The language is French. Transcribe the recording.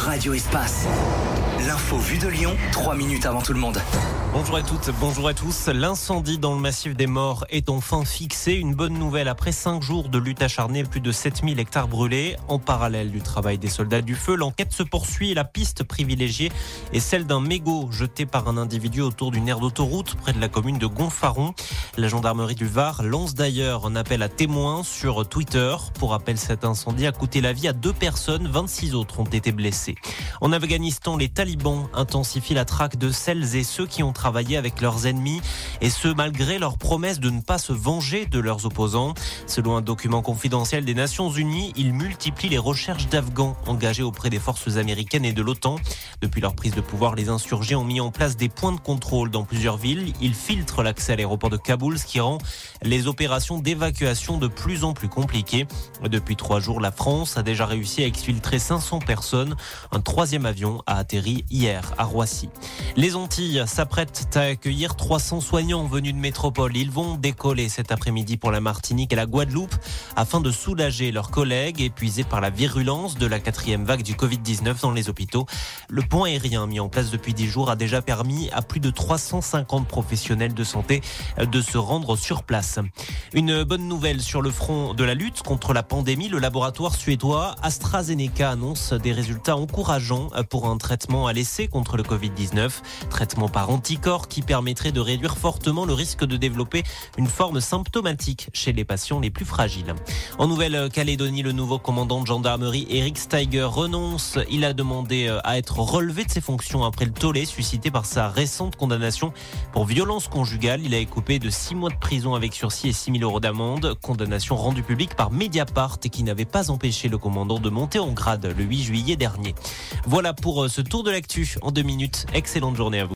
Radio Espace. L'info vue de Lyon, 3 minutes avant tout le monde. Bonjour à toutes, bonjour à tous. L'incendie dans le massif des Morts est enfin fixé. Une bonne nouvelle après 5 jours de lutte acharnée, plus de 7000 hectares brûlés. En parallèle du travail des soldats du feu, l'enquête se poursuit et la piste privilégiée est celle d'un mégot jeté par un individu autour d'une aire d'autoroute près de la commune de Gonfaron. La gendarmerie du Var lance d'ailleurs un appel à témoins sur Twitter. Pour rappel, cet incendie a coûté la vie à 2 personnes, 26 autres ont été blessés. En Afghanistan, les talibans intensifient la traque de celles et ceux qui ont travaillé avec leurs ennemis, et ce malgré leur promesse de ne pas se venger de leurs opposants. Selon un document confidentiel des Nations Unies, ils multiplient les recherches d'Afghans engagés auprès des forces américaines et de l'OTAN. Depuis leur prise de pouvoir, les insurgés ont mis en place des points de contrôle dans plusieurs villes. Ils filtrent l'accès à l'aéroport de Kaboul, ce qui rend les opérations d'évacuation de plus en plus compliquées. Depuis 3 jours, la France a déjà réussi à exfiltrer 500 personnes. Un 3e avion a atterri hier à Roissy. Les Antilles s'apprêtent à accueillir 300 soignants venus de métropole. Ils vont décoller cet après-midi pour la Martinique et la Guadeloupe afin de soulager leurs collègues épuisés par la virulence de la 4e vague du Covid-19 dans les hôpitaux. Le pont aérien mis en place depuis 10 jours a déjà permis à plus de 350 professionnels de santé de se rendre sur place. Une bonne nouvelle sur le front de la lutte contre la pandémie. Le laboratoire suédois AstraZeneca annonce des résultats encourageants pour un traitement à l'essai contre le Covid-19. Traitement par anticorps qui permettrait de réduire fortement le risque de développer une forme symptomatique chez les patients les plus fragiles. En Nouvelle-Calédonie, le nouveau commandant de gendarmerie Eric Steiger renonce. Il a demandé à être relevé de ses fonctions après le tollé suscité par sa récente condamnation pour violence conjugale. Il a écopé de 6 mois de prison avec sursis et 6 000 € d'amende. Condamnation rendue publique par Mediapart et qui n'avait pas empêché le commandant de monter en grade le 8 juillet dernier. Voilà pour ce tour de l'actu en 2 minutes. Excellente journée à vous.